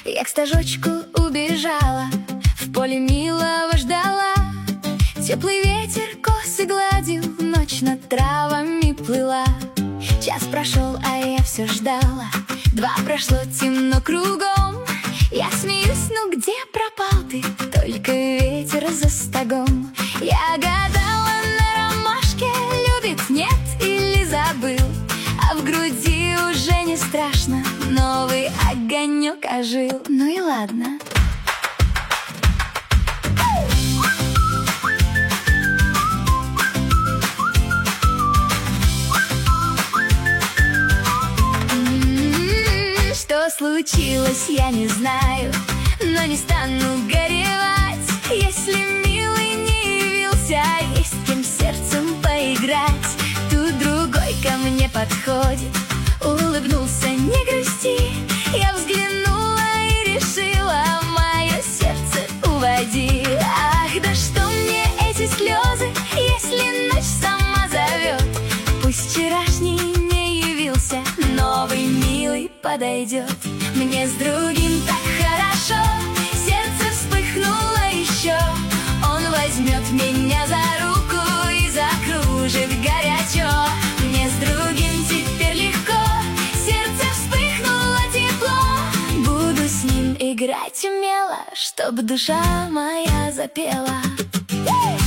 Я к стажочку убежала, в поле милого ждала. Теплый ветер косы гладил, ночь над травами плыла. Час прошел, а я все ждала. 2 прошло, темно кругом. Я смеюсь, ну где пропал ты? Только ветер за стогом. Я гадала на ромашке, любит, нет или забыл. А в груди уже не страшно, новый огонек ожил. Ну и ладно. Что случилось, я не знаю, но не стану горевать. Если милый не явился, есть с кем сердцем поиграть. Тут другой ко мне подходит, улыбнулся, не грусти. Я взглянула и решила, мое сердце уводи. Ах, да что мне эти слезы, если ночь сама зовет? Пусть вчерашний не явился, новый милый подойдет. Мне с другим так хорошо, сердце вспыхнуло еще. Он возьмет меня за руку и закружит горячо. Мне с другим теперь легко, сердце вспыхнуло тепло. Буду с ним играть умело, чтоб душа моя запела.